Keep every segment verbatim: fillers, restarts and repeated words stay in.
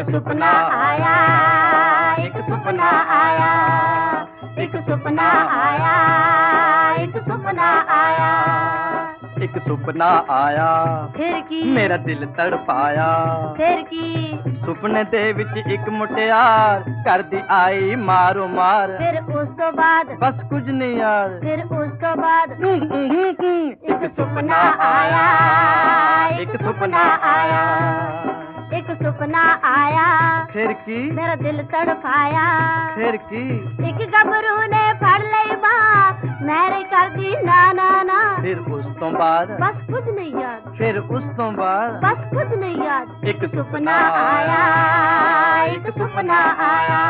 ਸੁਪਨਾ ਆਇਆ, ਇੱਕ ਸੁਪਨਾ ਆਇਆ, ਇੱਕ ਸੁਪਨਾ ਆਇਆ, ਇੱਕ ਸੁਪਨਾ ਆਇਆ, ਇੱਕ ਸੁਪਨਾ ਆਇਆ, ਫਿਰ ਕੀ ਮੇਰਾ ਦਿਲ ਤੜਪਾਇਆ। ਫਿਰ ਕੀ ਸੁਪਨੇ ਦੇ ਵਿੱਚ ਇੱਕ ਮੁਟਿਆਰ ਕਰਦੀ ਆਈ ਮਾਰੋ ਮਾਰ। ਫਿਰ ਉਸ ਤੋਂ ਬਾਅਦ ਬਸ ਕੁਝ ਨਹੀਂ ਯਾਰ, ਫਿਰ ਉਸ ਤੋਂ ਬਾਅਦ ਇੱਕ ਸੁਪਨਾ ਆਇਆ, ਇੱਕ ਸੁਪਨਾ ਆਇਆ, ਇੱਕ ਸੁਪਨਾ ਆਇਆ, ਫਿਰ ਕੀ ਮੇਰਾ ਦਿਲ ਤੜਫਾਇਆ। ਫਿਰ ਕੀ ਇੱਕ ਗੱਭਰੂ ਨੇ ਫੜ ਲਈ ਬਾਂਹ, ਮੇਰੇ ਕਰਦੀ ਨਾ ਨਾ ਨਾ। ਫਿਰ ਉਸ ਤੋਂ ਬਾਅਦ ਬਸ ਕੁਝ ਨਹੀਂ ਯਾਦ, ਫਿਰ ਉਸ ਤੋਂ ਬਾਅਦ ਬਸ ਕੁਝ ਨਹੀਂ ਯਾਦ। ਇੱਕ ਸੁਪਨਾ ਆਇਆ, ਇੱਕ ਸੁਪਨਾ ਆਇਆ।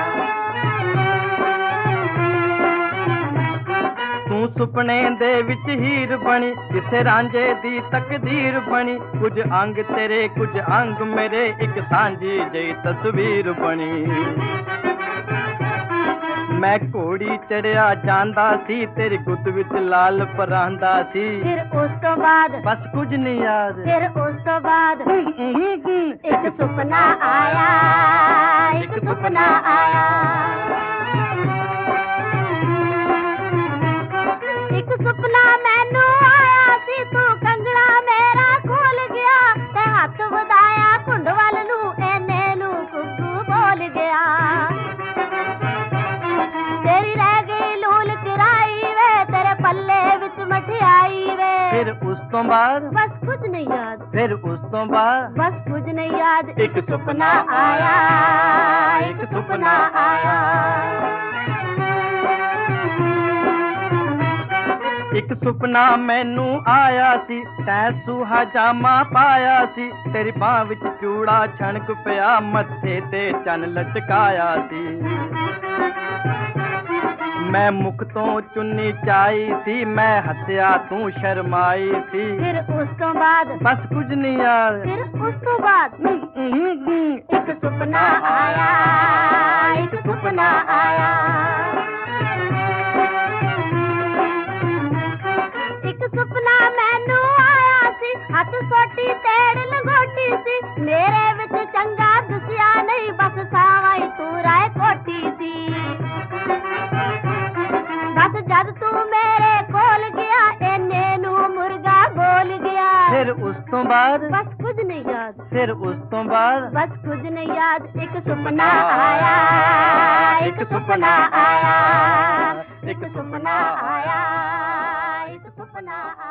ਤੂੰ ਸੁਪਨੇ ਦੇ ਵਿੱਚ ਹੀਰ ਬਣੀ, ਕਿਸੇ ਰਾਂਝੇ ਦੀ ਤਕਦੀਰ ਬਣੀ। ਕੁਝ ਅੰਗ ਤੇਰੇ ਕੁਝ ਅੰਗ ਮੇਰੇ, ਇੱਕ ਸਾਂਝੀ ਜਿਹੀ ਤਸਵੀਰ ਬਣੀ। ਮੈਂ ਘੋੜੀ ਚੜਿਆ ਜਾਂਦਾ ਸੀ, ਤੇਰੀ ਗੁੱਤ ਵਿੱਚ ਲਾਲ ਪਰਾਂਦਾ ਸੀ। ਫਿਰ ਉਸ ਤੋਂ ਬਾਅਦ ਬਸ ਕੁਝ ਨਹੀਂ ਯਾਦ, ਫਿਰ ਉਸ ਤੋਂ ਬਾਅਦ ਇੱਕ ਸੁਪਨਾ ਆਇਆ, ਇੱਕ ਸੁਪਨਾ ਆਇਆ, ਇੱਕ ਸੁਪਨਾ ਮੈਨੂੰ ਆਇਆ ਸੀ। ਤੂੰ ਕੰਗਣਾ ਮੇਰਾ ਖੋਲ ਗਿਆ, ਤੇ ਹੱਥ ਵਧਾਇਆ ਘੁੰਡ ਵੱਲ ਨੂੰ, ਇਹਨੇ ਨੂੰ ਕੁੱਕੂ ਬੋਲ ਗਿਆ। ਤੇਰੀ ਰਹਿ ਗਈ ਲੂਲ ਕਿਰਾਈ ਵੇ, ਤੇਰੇ ਪੱਲੇ ਵਿੱਚ ਮਠਿਆਈ ਵੇ। ਫਿਰ ਉਸ ਤੋਂ ਬਾਅਦ ਬਸ ਕੁਝ ਨਹੀਂ ਯਾਦ, ਫਿਰ ਉਸ ਤੋਂ ਬਾਅਦ ਬਸ ਕੁਝ ਨਹੀਂ ਯਾਦ। ਇੱਕ ਸੁਪਨਾ ਆਇਆ, ਇੱਕ ਸੁਪਨਾ ਆਇਆ, ਇੱਕ ਸੁਪਨਾ ਮੈਨੂੰ ਆਇਆ ਸੀ। ਤੈਂ ਸੁਹਾ ਜਾਮਾ ਪਾਇਆ ਸੀ, ਤੇਰੀ ਬਾਂਹ ਵਿੱਚ ਚੂੜਾ ਛਣਕ ਪਿਆ, ਮੱਥੇ ਤੇ ਚੰਨ ਲਟਕਾਇਆ ਸੀ। ਮੈਂ ਮੁਖ ਤੋਂ ਚੁੰਨੀ ਚਾਈ ਸੀ, ਮੈਂ ਹੱਸਿਆ ਤੂੰ ਸ਼ਰਮਾਈ ਸੀ। ਫਿਰ ਉਸ ਤੋਂ ਬਾਅਦ ਬਸ ਕੁਝ ਨਹੀਂ ਯਾਰ, ਫਿਰ ਉਸ ਤੋਂ ਬਾਅਦ ਇੱਕ ਸੁਪਨਾ ਆਇਆ, ਇੱਕ ਸੁਪਨਾ ਆਇਆ, ਇੱਕ ਸੁਪਨਾ ਮੈਨੂੰ ਆਇਆ ਸੀ। ਹੱਥ ਸੋਟੀ ਤੇੜ ਲੰਗੋਟੀ ਸੀ, ਮੇਰੇ ਵਿੱਚ ਚੰਗਾ ਦਿਸਿਆ ਨਹੀਂ, ਬਸ ਸਾਵਾਈ ਤੂੰ ਰਾਏ ਕੋਟੀ ਸੀ। ਬਸ ਜਦ ਤੂੰ ਮੇਰੇ ਕੋਲ ਗਿਆ, ਇਹਨੇ ਨੂੰ ਮੁਰਗਾ ਬੋਲ ਗਿਆ। ਫਿਰ ਉਸ ਤੋਂ ਬਾਅਦ ਬਸ ਕੁਝ ਨਹੀਂ ਯਾਦ, ਫਿਰ ਉਸ ਤੋਂ ਬਾਅਦ ਬਸ ਕੁਝ ਨਹੀਂ ਯਾਦ। ਇੱਕ ਸੁਪਨਾ ਆਇਆ, ਇੱਕ ਸੁਪਨਾ ਆਇਆ, ਇੱਕ ਸੁਪਨਾ ਆਇਆ, ਇੱਕ ਸੁਪਨਾ ਆਇਆ।